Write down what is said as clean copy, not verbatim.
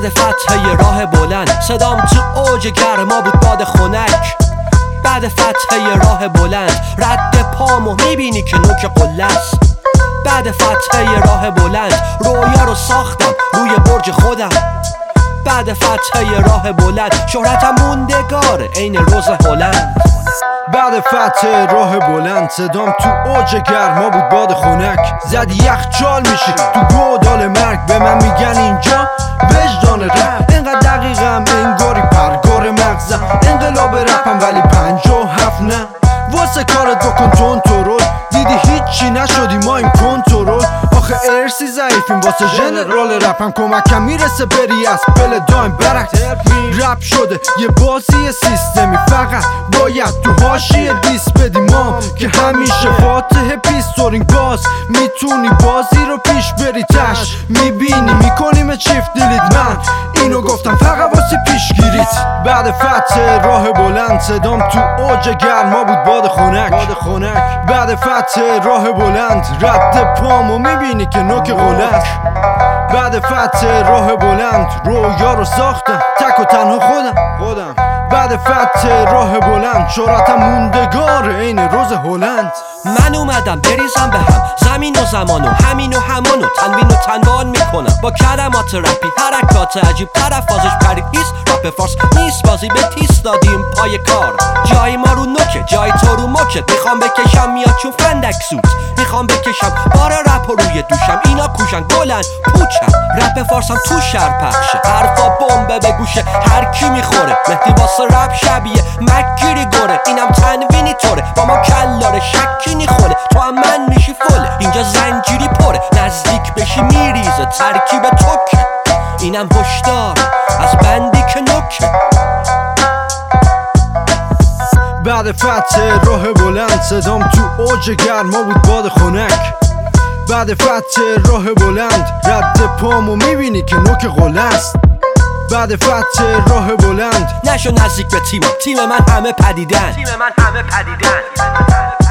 بعد فتحه راه بلند صدام تو اوج گرما بود باد خنک. بعد فتحه راه بلند رد پامو میبینی که نوک قله است. بعد فتحه راه بلند رویا رو ساختم روی برج خودم. بعد فتحه راه بلند شهرتم موندگاره عین روز هلند. بعد فتح راه بلند صدام تو اوج گرما بود باد خنک. زدی یخچال میشی تو گودال مرگ، به من میگن اینجا وجدان رپ. اینقدر دقیقم انگاری پرگار مغزم، انقلاب رپم ولی 57 نه. واسه کارت بکن کنترل، دیدی هیچی نشدی ما این کنترل. آخه ارسی ضعیفیم واسه ژنرال رپم، کمکم میرسه بری از پل دایم برعکس. رپ شده یه بازی سیستمی، فقط باید تو حاشیه دیس بدی ما که همیشه فاتح پیستورینگ. باز میتونی بازی رو پیش بری تش، میبینی میکنیم چیفت دیلیت. من اینو گفتم فقط واسه پیشگیریت. بعد فتح راه بلند صدام تو اوج گرما بود باد خنک. بعد فتح راه بلند رد پامو میبینی که نوک قلک. بعد فتح راه بلند رویا رو ساختم تک و تنها خودم. بعد فتح راه بلند شهرتم موندگاره عین روز هلند. من اومدم بریزم به هم زمین و زمان و همین و همانو تنوین و تنوان میکنم با کلمات رپی، حرکات عجیب، طرفازش پریدیست. رپ فارس نیست بازی به تیس دادیم پای کار. جای ما رو نوکه جای تو رو مکت، میخوام بکشم میاد چون فندک سوت. میخوام بکشم بار رپ روی دوشم، اینا کوشن بلند پوچم. رپ فارسم تو شهر پخشه، حرفا بمبه به گوشه هر کی میخوره. مهدی واسه رپ شبیه مکگیری گوره، اینم تنوینی طوره با ما کلاره شکی نیخوله. تو هم من میشی فله اینجا زنجیری پره، نزدیک بشی میریزه ترکیب توکه. اینم هشدار از بندی که نوکه. بعد فتح راه بلند صدام تو اوج گرما بود باد خنک. بعد فتح راه بلند رد پامو میبینی که نوک قله است. بعد فتح راه بلند نشو نزدیک به تیم من همه پدیدن.